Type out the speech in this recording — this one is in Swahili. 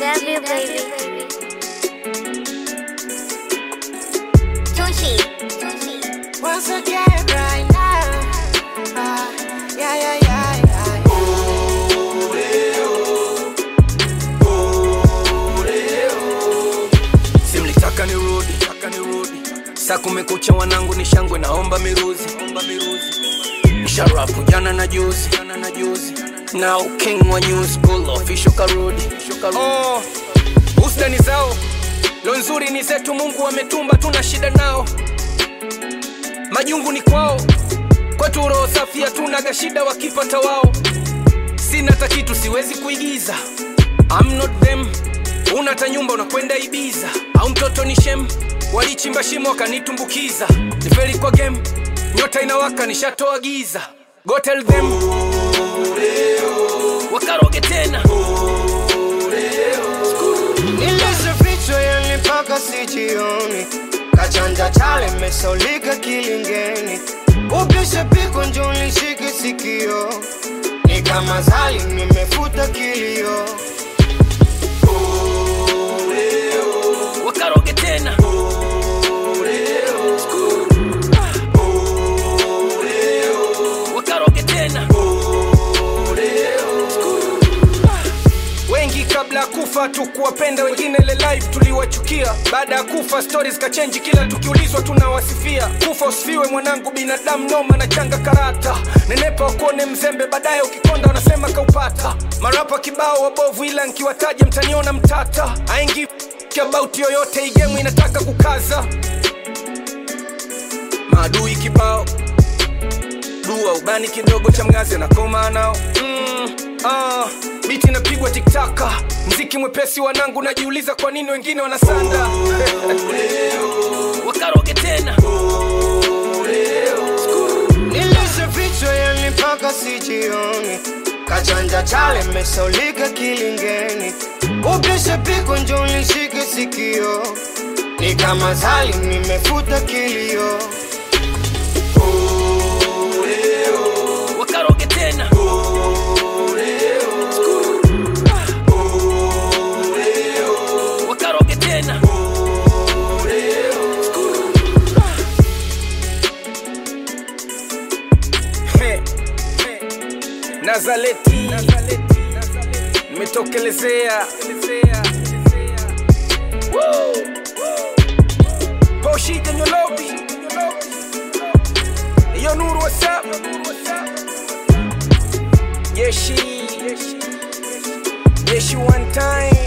GW, baby. Tunchi. Once again right now. Yeah. Simlitaka nirudi. Saa kumekucha wanangu ni shangwe naomba miruzi. Sharafu jana na juzi. Now king wa new school official karudi. Usdani zao lo nzuri ni zetu, Mungu ametumba, tuna shida nao. Majungu ni kwao, kwetu roho safi hatuna gashida wakipata wao. Sina hata kitu siwezi kuigiza, I'm not them. Unata nyumba unakwenda Ibiza, au mtoto ni shem, walichimba shimo wakanitumbukiza. Nifeli kwa game, nyota inawaka nishatoa giza. Go tell them wakaroge tena. Nileze vichwa yani paka sijioni, kachanja chale mesaulika kilingeni. Upishe piko njoni shiki sikio, ni kama zali nimefuta kilio. Wakaroge tena. Wakaroge tena. Wengi kabla kufa tukuwapenda, wengine le life tuliwachukia. Baada ya kufa stories kachange, kila tukiulizwa tunawasifia. Kufa usifiwe mwanangu, binadamu noma na changa karata. Nenepa wakuone mzembe, baadaye ukikonda wanasema kaupata. Marapa kibao wabovu, ila nkiwataje mtaniona mtata. Aingi about yoyote, hii game inataka kukaza. Maadui kibao, dua ubani kidogo cha mgazi na koma nao. Biti napigwa tiktaka, mziki mwepesi wanangu, najiuliza kwa nini wengine wanasanda. Wakaroge tena. Nileze vichwa yani paka sijioni, kachanja chale mesaulika kilingeni. Upishe piko njoni shike sikio, ni kama zali nimefuta kilio. Wakaroge tena. Wakaroge tena. Nazaleti nimetokelezea. Poshi Nyolobi, yo Nuru what's up? Yeshi one time.